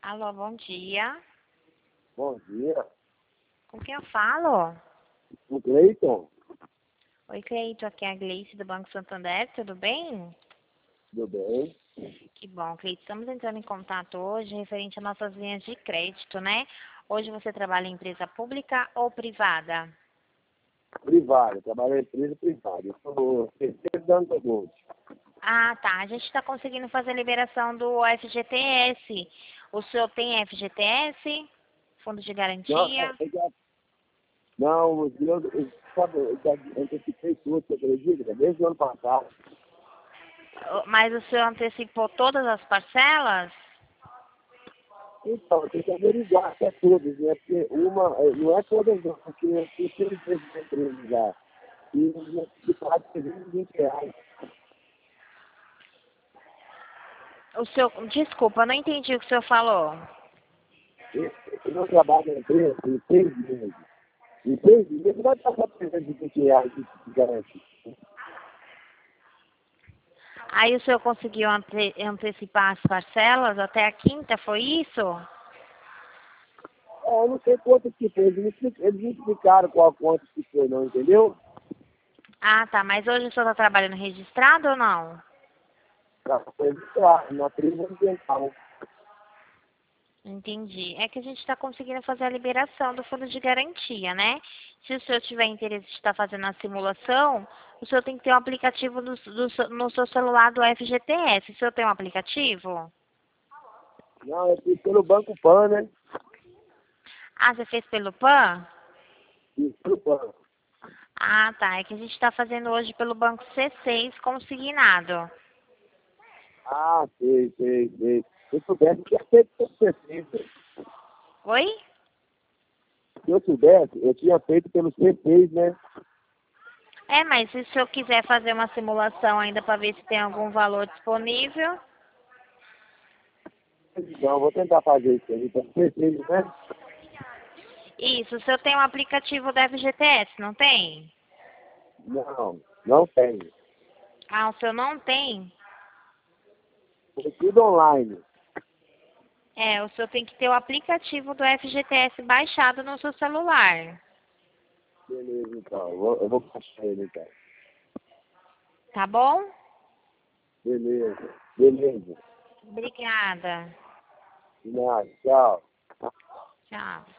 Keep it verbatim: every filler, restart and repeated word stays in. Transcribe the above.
Alô, bom dia. Bom dia. Com quem eu falo? O Cleiton, Oi, Cleito, aqui é a Gleice do Banco Santander, tudo bem? tudo bem? Que bom, Cleito. Estamos entrando em contato hoje referente às nossas linhas de crédito, né? Hoje você trabalha em empresa pública ou privada? Privado, trabalho em empresa privada. Eu sou terceiro dando da Gold. Ah, tá. A gente está conseguindo fazer a liberação do F G T S. O senhor tem F G T S? Fundo de Não, garantia? eu já, não, os meus, eu, sabe, eu já antecipei tudo, você acredita? Desde o ano passado. Mas o senhor antecipou todas as parcelas? Então, tem que averiguar até todas, né? Porque uma, eh, não é todas não, porque eu tenho seis vezes de empresa já. E de quase trezentos e vinte reais. O senhor, desculpa, eu não entendi o que o senhor falou. Eu, eu não trabalho na empresa em seis meses. Em seis meses vai passar trezentos e vinte reais de, de garantia. Aí o senhor conseguiu ante antecipar as parcelas até a quinta, foi isso? É, eu não sei quanto que foi, eles, me expli- eles me explicaram qual quanto que foi, não, entendeu? Ah, tá, mas hoje o senhor está trabalhando registrado ou não? Pra registrar, na trilha ambiental. Entendi. É que a gente está conseguindo fazer a liberação do fundo de garantia, né? Se o senhor tiver interesse de estar fazendo a simulação, o senhor tem que ter um aplicativo do, do, seu- no seu celular do F G T S. O senhor tem um aplicativo? Não, eu fiz pelo Banco Pan, né? Ah, você fez pelo PAN? Fiz pelo Pan. Ah, tá. É que a gente está fazendo hoje pelo Banco C seis consignado. Ah, sei, sei, sei. Se eu soubesse, eu tinha feito pelo C seis. Né? Oi? Se eu soubesse, eu tinha feito pelo C seis, né? É, mas se o senhor quiser fazer uma simulação ainda para ver se tem algum valor disponível. Então, eu vou tentar fazer isso aí pelo C seis, né? Isso, o senhor tem um aplicativo da F G T S, não tem? Não, não tenho. Ah, o senhor não tem? Foi tudo online. É, o senhor tem que ter o aplicativo do F G T S baixado no seu celular. Beleza, então. Eu vou, eu vou baixar ele, então. Tá bom? Beleza, beleza. Obrigada. De nada, tchau. Tchau.